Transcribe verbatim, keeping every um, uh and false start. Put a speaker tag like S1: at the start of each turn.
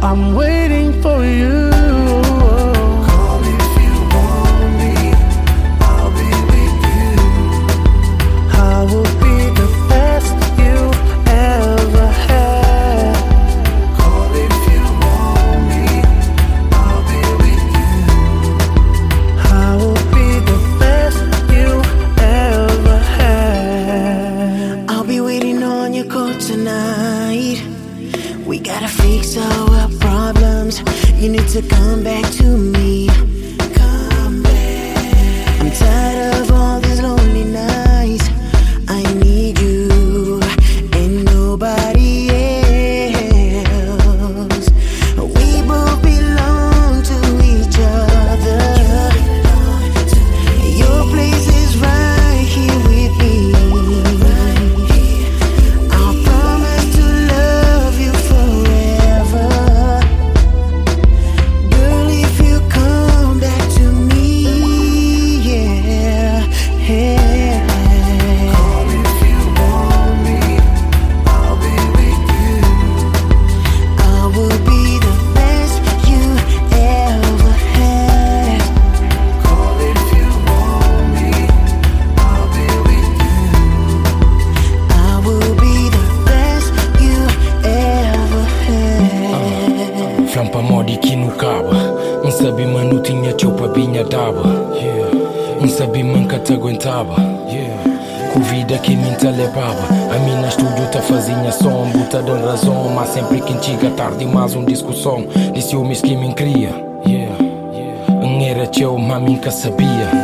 S1: I'm waiting for you.
S2: Tonight, we gotta fix our problems. You need to come back to me. Come back. I'm tired of all these lonely nights. I need you and nobody else. We both belong to each other. Your place is right here with me.
S3: Flampa modi que não acaba. Não sabia, mas não tinha teu pra binha daba. Não sabia, man que te aguentava. Com vida que me levava. A mim na estúdio tá fazia som. Buta de razão, mas sempre que chega tarde mais um discussão. De ciúmes que me cria. Não era teu, mas mim que sabia.